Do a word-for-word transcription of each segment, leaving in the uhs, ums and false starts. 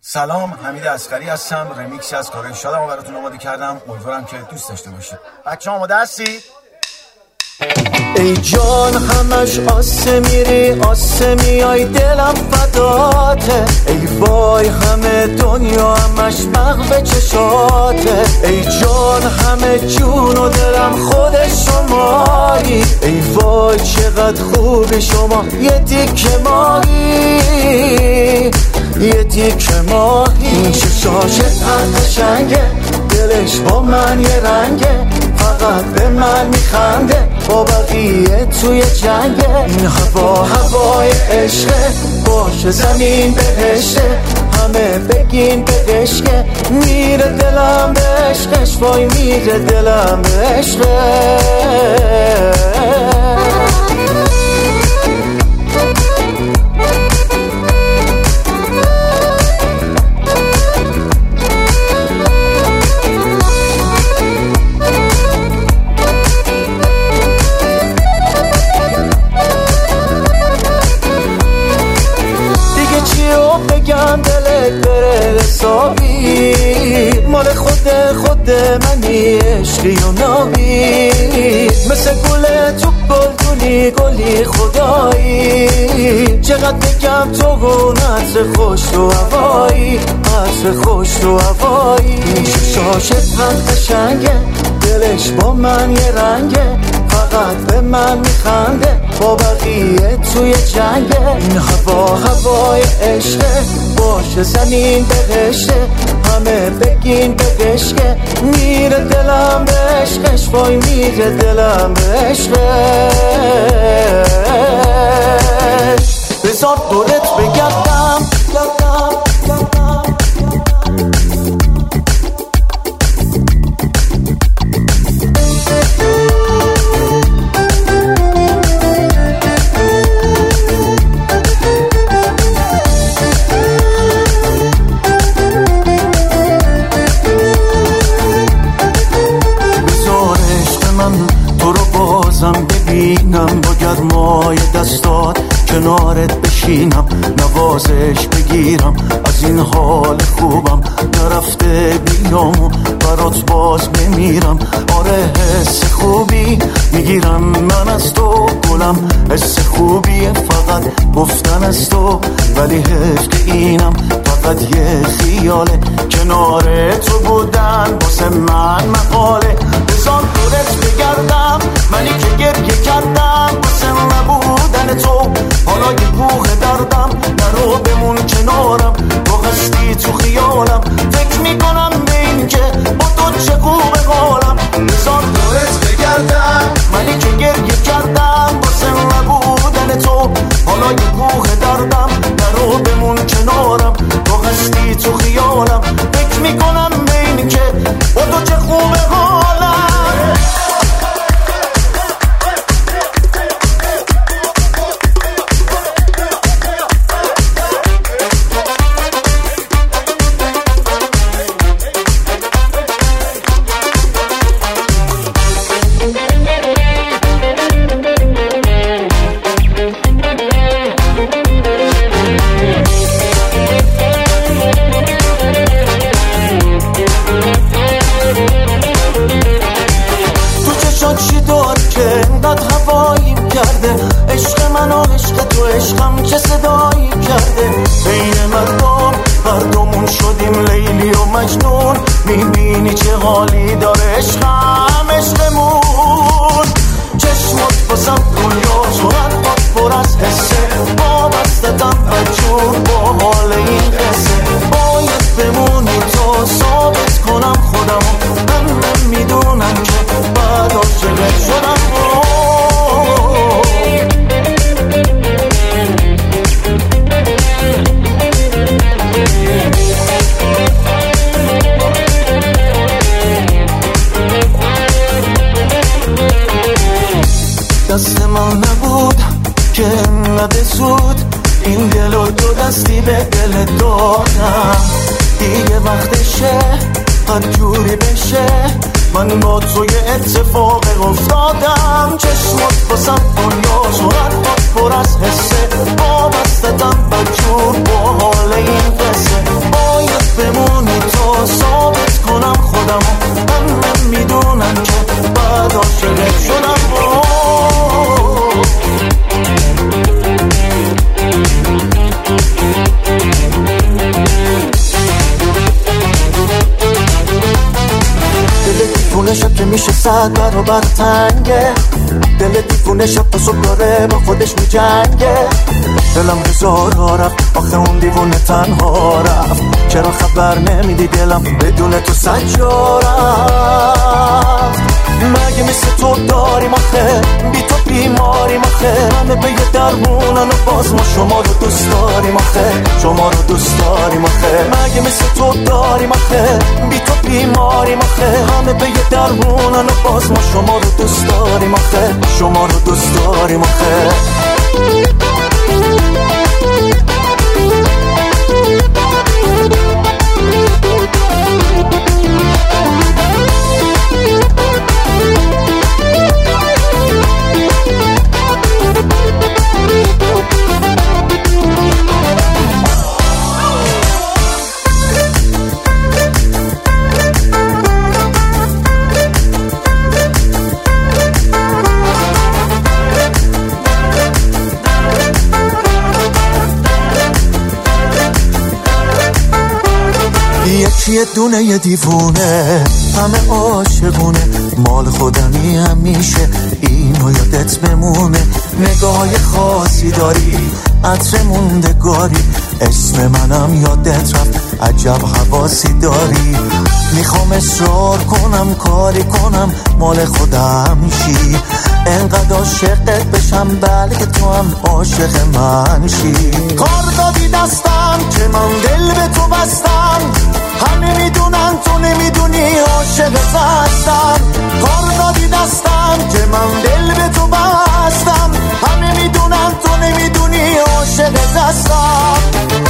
سلام، حمید اصغری هستم. رمیکسی از کارهای شادمو براتون آماده کردم. امیدوارم که دوست داشته باشید. بچه‌ها آماده هستید؟ ای جان همش آسه میری آسه میای دلم فداته، ای وای همه دنیا همش مغب چشاته، ای جان همه جون و دلم خود شمایی، ای وای چقدر خوبی شما یه تیکه ماهی یه تیکه ماهی. این چشاش قشنگه دلش با من یه رنگه، فقط به من میخنده با بقیه توی جنگه. این هوا هوای عشقه باشه زمین بهشته، همه بگین به عشقه میره دلم به عشقش، وای میره دلم به عشقه. بگم دلت بره حسابی، مال خود خود منی عشقی و نابی، مثل گل تو گلگونی گلی خدایی، چقدر بگم تو و عطر خوش تو هوایی، عطر خوش تو هوایی. این شاشت هم قشنگه دلش با من یه رنگه، فقط به من میخنده با بقیه توی جنگه. این هوا هوای عشقه باشه زمین بهشته، همه بگین به عشقه میره دلم به عشقش، وای میره دلم به عشقش. بذار دورت بگردم ببینم با گرمای دستات کنارت بشینم، نوازش بگیرم از این حال خوبم، نرفته بیامو برات باز بمیرم. آره حس خوبی میگیرم من از تو گلم، حس خوبیه فقط گفتن از تو، ولی حیف که اینم فقط یه خیاله، کنار تو بودن واسه من مقاله. بذار دورت بگردم منی که گریه کردم واسه نبودن تو، حالا یه کوه دردم نرو بمون کنارم، تو هستی تو خیالم، فکر میکنم به این که با تو چه خوبه حالم. بذار دورت بگردم منی که گریه کردم واسه نبودن تو، حالا یه کوه دردم نرو بمون کنارم، تو هستی تو خیالم، فکر میکنم به این که با تو چه خوبه حالم. عشق من و عشق تو عشقم چه صدایی کرده، بین مردم مردمون شدیم لیلی و مجنون، میبینی چه حالی داره عشقم عشقمون. چشمات باسم دنیا صورت پر از حسه، با بستتم بجور با حال این قصه، باید بمونی تا ثابت کنم خودمو، من میدونم که بعد عاشقت شدم. دست من نبود که انقدر زود این دل و دو دستی به دل دادم، دیگه وقتشه هر جوری بشه من با توی اتفاق افتادم. چشمات باسم دنیا صورت پر از حسه، با بستتم بجور با حال این قصه، باید میشه صد برابر تنگه، دل دیوونه شب تا صبح داره با خودش میجنگه. دلم هزارها رفت آخه اون دیوونه تنها رفت، چرا خبر نمیدی دلم بدون تو سجا رفت. مگه مثل تو داریم آخه بی تو بیماریم آخه، همه به یه درمونن و باز ما شما رو دوست داریم آخه، شما رو دوست داریم آخه. مگه مثل تو داریم آخه بی تو بیماریم آخه، همه به یه درمونن و باز ما شما رو دوست داریم آخه، شما رو دوست داریم آخه. یه دونه یه دیوونه همه عاشقونه، مال خودمی همیشه اینو یادت بمونه. نگاه خاصی داری عطر موندگاری، اسم منم یادت رفت عجب حواسی داری. میخوام اصرار کنم کاری کنم مال خودم شی، انقدر عاشقت بشم بلکه تو هم عاشق من شی. کار دادی دستم که من دل به تو بستم، همه میدونن تو نمیدونی عاشقت هستم. کار دادی دستم که من دل به تو بستم، همه میدونن تو نمیدونی عاشقت هستم.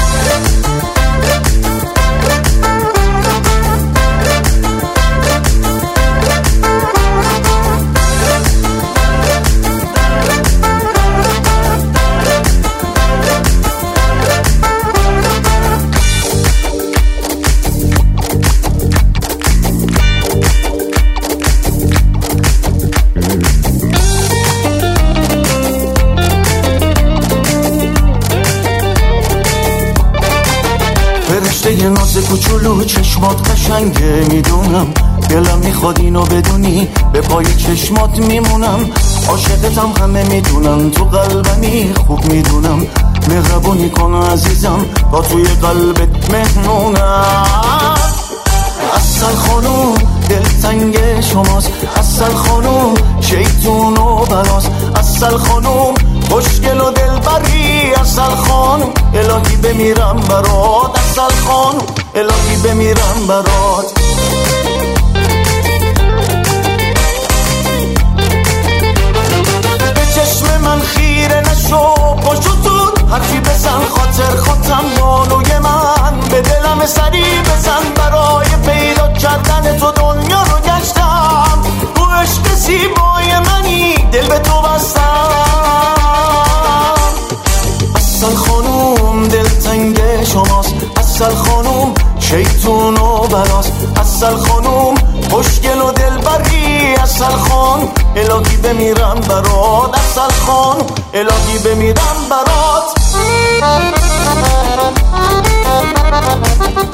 یه ناز کوچولو چشمات قشنگه میدونم، دلم میخواد اینو بدونی به پای چشمات میمونم. عاشقتم همه میدونن تو قلبمی خوب میدونم، مهربونی کن عزیزم تا توی قلبت مهمونم. اصل خانوم دلتنگ شماست، اصل خانوم شیطون و براست، اصل خانوم خوشگل و دلبری، اصل خانوم الهی بمیرم برات، اصل خانوم الهی بمیرم برات. به چشم من خیره نشو پشتون حرفی بزن، خاطر خاطرم بالوی من به دلم سری بزن. برای پیدا کردن تو دنیا رو گشتم، تو عشق زیبای منی دل به تو بستم. اصل خانوم دلتنگ شماست، اصل خانوم شیطون و براست، اصل خانوم خوشگل و دلبری، اصل خانوم الهی بمیرم برات، اصل خانوم الهی بمیرم برات.